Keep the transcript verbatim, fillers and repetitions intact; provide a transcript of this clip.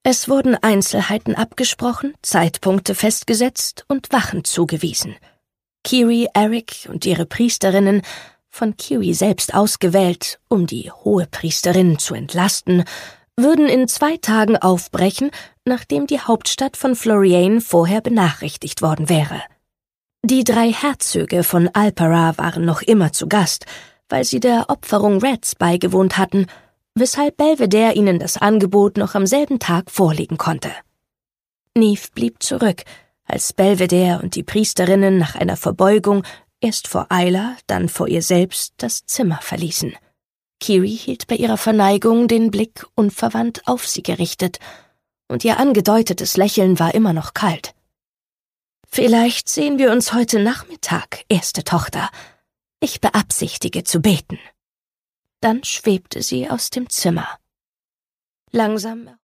Es wurden Einzelheiten abgesprochen, Zeitpunkte festgesetzt und Wachen zugewiesen. Kiri, Eric und ihre Priesterinnen, von Kiri selbst ausgewählt, um die Hohepriesterin zu entlasten, würden in zwei Tagen aufbrechen, nachdem die Hauptstadt von Floriane vorher benachrichtigt worden wäre. Die drei Herzöge von Alpera waren noch immer zu Gast, weil sie der Opferung Reds beigewohnt hatten, weshalb Belvedere ihnen das Angebot noch am selben Tag vorlegen konnte. Neve blieb zurück, als Belvedere und die Priesterinnen nach einer Verbeugung erst vor Ayla, dann vor ihr selbst das Zimmer verließen. Kiri hielt bei ihrer Verneigung den Blick unverwandt auf sie gerichtet, und ihr angedeutetes Lächeln war immer noch kalt. »Vielleicht sehen wir uns heute Nachmittag, erste Tochter. Ich beabsichtige zu beten.« Dann schwebte sie aus dem Zimmer. Langsam